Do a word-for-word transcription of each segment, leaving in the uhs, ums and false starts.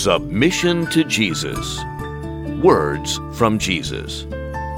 Submission to Jesus. Words from Jesus.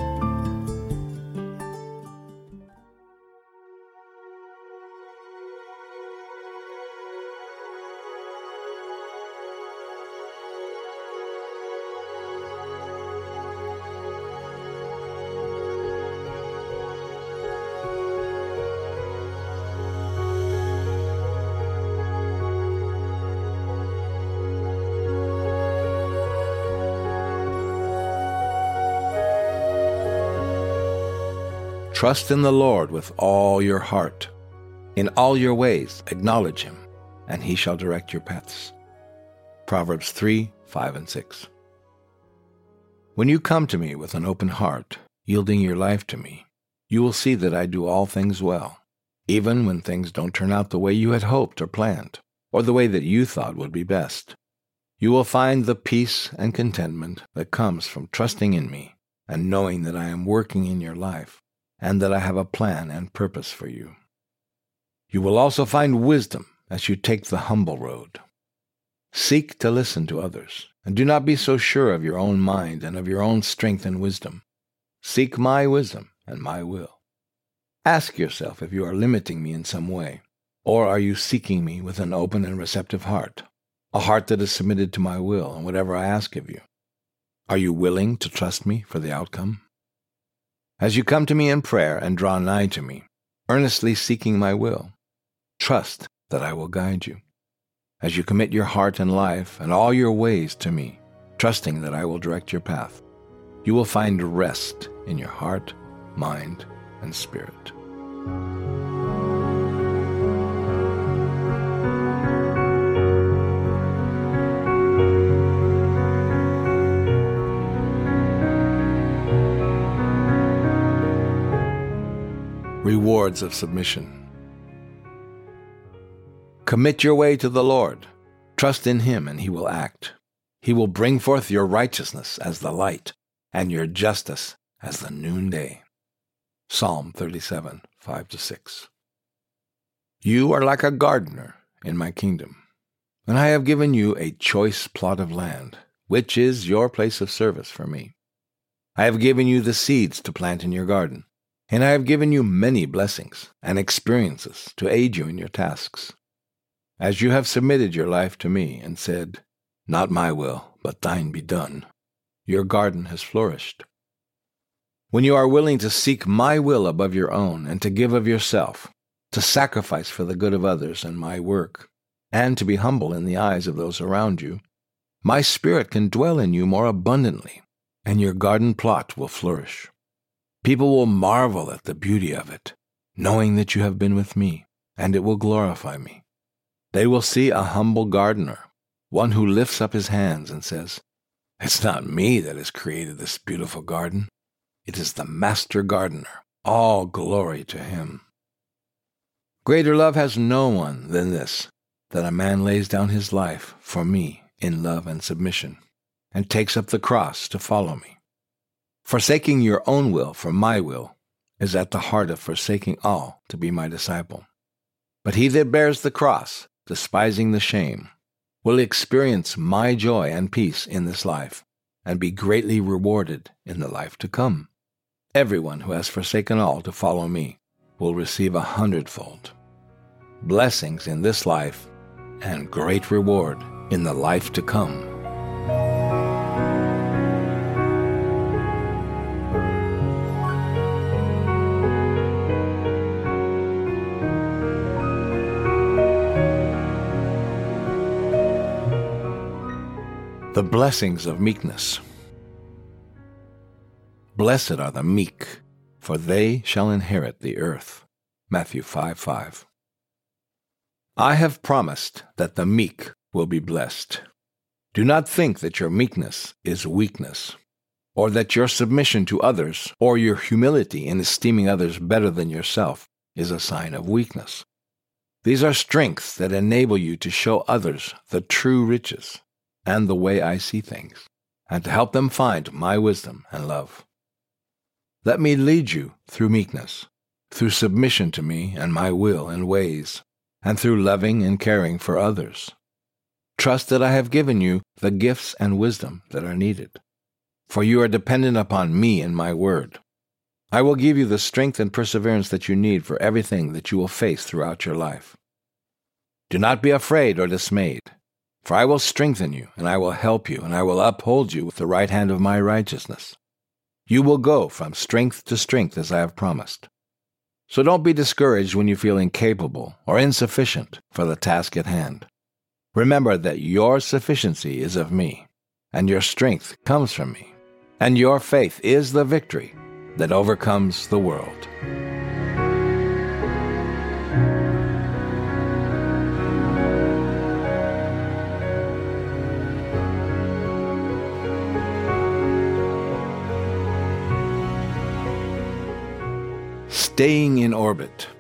Trust in the Lord with all your heart. In all your ways acknowledge him, and he shall direct your paths. Proverbs three, five, and six. When you come to me with an open heart, yielding your life to me, you will see that I do all things well, even when things don't turn out the way you had hoped or planned, or the way that you thought would be best. You will find the peace and contentment that comes from trusting in me and knowing that I am working in your life, and that I have a plan and purpose for you. You will also find wisdom as you take the humble road. Seek to listen to others, and do not be so sure of your own mind and of your own strength and wisdom. Seek my wisdom and my will. Ask yourself if you are limiting me in some way, or are you seeking me with an open and receptive heart, a heart that is submitted to my will and whatever I ask of you. Are you willing to trust me for the outcome? As you come to me in prayer and draw nigh to me, earnestly seeking my will, trust that I will guide you. As you commit your heart and life and all your ways to me, trusting that I will direct your path, you will find rest in your heart, mind, and spirit. Rewards of submission. Commit your way to the Lord. Trust in him, and he will act. He will bring forth your righteousness as the light, and your justice as the noonday. Psalm thirty-seven, five to six. You are like a gardener in my kingdom, and I have given you a choice plot of land, which is your place of service for me. I have given you the seeds to plant in your garden, and I have given you many blessings and experiences to aid you in your tasks. As you have submitted your life to me and said, "Not my will, but thine be done," your garden has flourished. When you are willing to seek my will above your own and to give of yourself, to sacrifice for the good of others and my work, and to be humble in the eyes of those around you, my spirit can dwell in you more abundantly, and your garden plot will flourish. People will marvel at the beauty of it, knowing that you have been with me, and it will glorify me. They will see a humble gardener, one who lifts up his hands and says, "It's not me that has created this beautiful garden. It is the master gardener. All glory to him." Greater love has no one than this, that a man lays down his life for me in love and submission, and takes up the cross to follow me. Forsaking your own will for my will is at the heart of forsaking all to be my disciple. But he that bears the cross, despising the shame, will experience my joy and peace in this life, and be greatly rewarded in the life to come. Everyone who has forsaken all to follow me will receive a hundredfold. Blessings in this life, and great reward in the life to come. The blessings of meekness. Blessed are the meek, for they shall inherit the earth. Matthew five, five. I have promised that the meek will be blessed. Do not think that your meekness is weakness, or that your submission to others or your humility in esteeming others better than yourself is a sign of weakness. These are strengths that enable you to show others the true riches and the way I see things, and to help them find my wisdom and love. Let me lead you through meekness, through submission to me and my will and ways, and through loving and caring for others. Trust that I have given you the gifts and wisdom that are needed, for you are dependent upon me and my word. I will give you the strength and perseverance that you need for everything that you will face throughout your life. Do not be afraid or dismayed, for I will strengthen you, and I will help you, and I will uphold you with the right hand of my righteousness. You will go from strength to strength as I have promised. So don't be discouraged when you feel incapable or insufficient for the task at hand. Remember that your sufficiency is of me, and your strength comes from me, and your faith is the victory that overcomes the world. Staying in orbit.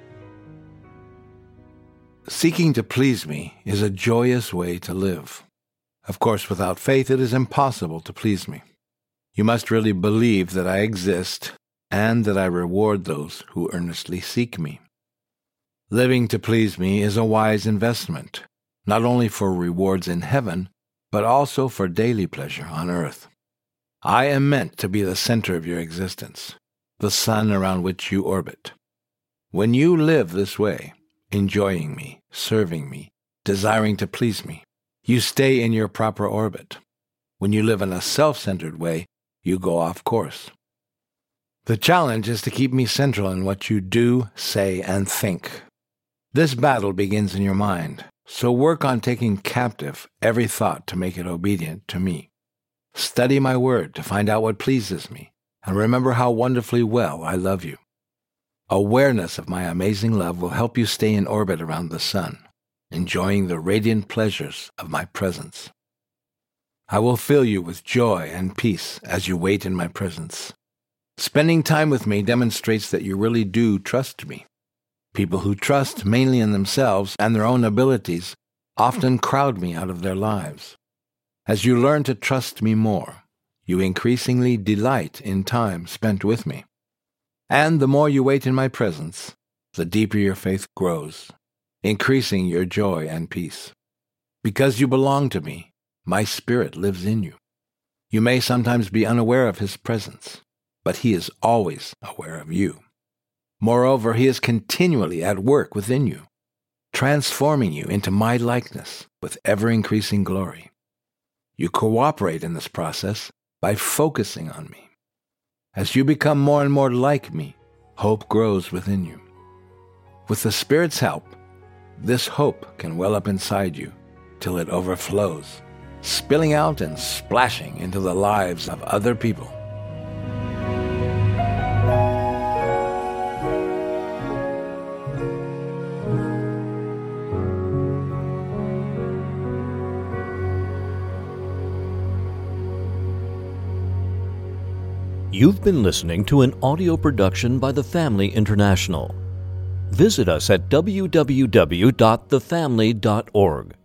Seeking to please me is a joyous way to live. Of course, without faith, it is impossible to please me. You must really believe that I exist and that I reward those who earnestly seek me. Living to please me is a wise investment, not only for rewards in heaven, but also for daily pleasure on earth. I am meant to be the center of your existence, the sun around which you orbit. When you live this way, enjoying me, serving me, desiring to please me, you stay in your proper orbit. When you live in a self-centered way, you go off course. The challenge is to keep me central in what you do, say, and think. This battle begins in your mind, so work on taking captive every thought to make it obedient to me. Study my word to find out what pleases me, and remember how wonderfully well I love you. Awareness of my amazing love will help you stay in orbit around the sun, enjoying the radiant pleasures of my presence. I will fill you with joy and peace as you wait in my presence. Spending time with me demonstrates that you really do trust me. People who trust mainly in themselves and their own abilities often crowd me out of their lives. As you learn to trust me more, you increasingly delight in time spent with me. And the more you wait in my presence, the deeper your faith grows, increasing your joy and peace. Because you belong to me, my Spirit lives in you. You may sometimes be unaware of His presence, but He is always aware of you. Moreover, He is continually at work within you, transforming you into my likeness with ever-increasing glory. You cooperate in this process by focusing on me. As you become more and more like me, hope grows within you. With the Spirit's help, this hope can well up inside you till it overflows, spilling out and splashing into the lives of other people. You've been listening to an audio production by The Family International. Visit us at w w w dot the family dot org.